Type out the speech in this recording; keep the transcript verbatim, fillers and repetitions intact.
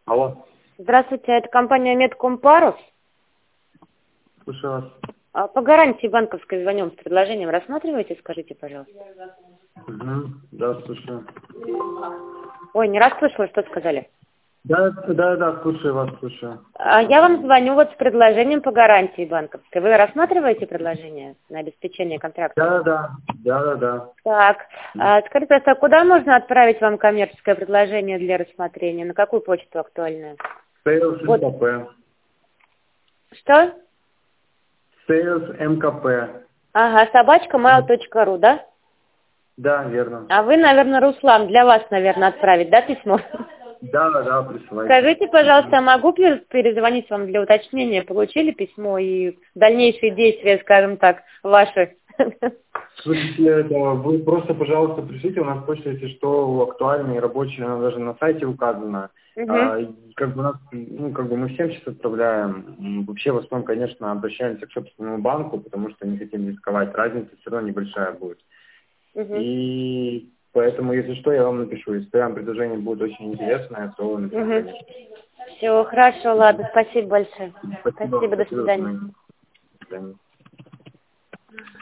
Алло. Здравствуйте, это компания Медкомпарус. Слушаю вас. А, По гарантии банковской звоним с предложением. Рассматриваете, скажите, пожалуйста. Угу. Да, слушаю. Ой, не расслышала, что сказали. Да, да, да, слушаю вас, слушаю. А, Я вам звоню вот с предложением по гарантии банковской. Вы рассматриваете предложение на обеспечение контракта? Да, да, да, да, да. Так, а, скажите, пожалуйста, а куда можно отправить вам коммерческое предложение для рассмотрения? На какую почту актуальную? Sales Вот. МКП. Что? Sales МКП. Ага, собачка mail точка ру, да? Да, верно. А вы, наверное, Руслан, для вас, наверное, отправить, да, письмо? Да, да, да, присылайте. Скажите, пожалуйста, могу пер- перезвонить вам для уточнения? Получили письмо и дальнейшие действия, скажем так, ваши? Слушайте, да, вы просто, пожалуйста, пришлите, у нас почта, если что, актуальная и рабочая, она даже на сайте указана. Мгм. А, и как бы нас, ну, как бы мы всем сейчас отправляем. М, Вообще, в основном, конечно, обращаемся к собственному банку, потому что не хотим рисковать. Разница все равно небольшая будет. Мгм. И поэтому, если что, я вам напишу. Если прям предложение будет очень интересное, то напишу, Мгм. конечно. Все, хорошо, ладно, спасибо большое. Спасибо, Спасибо, до спасибо за свидания. внимание. До свидания.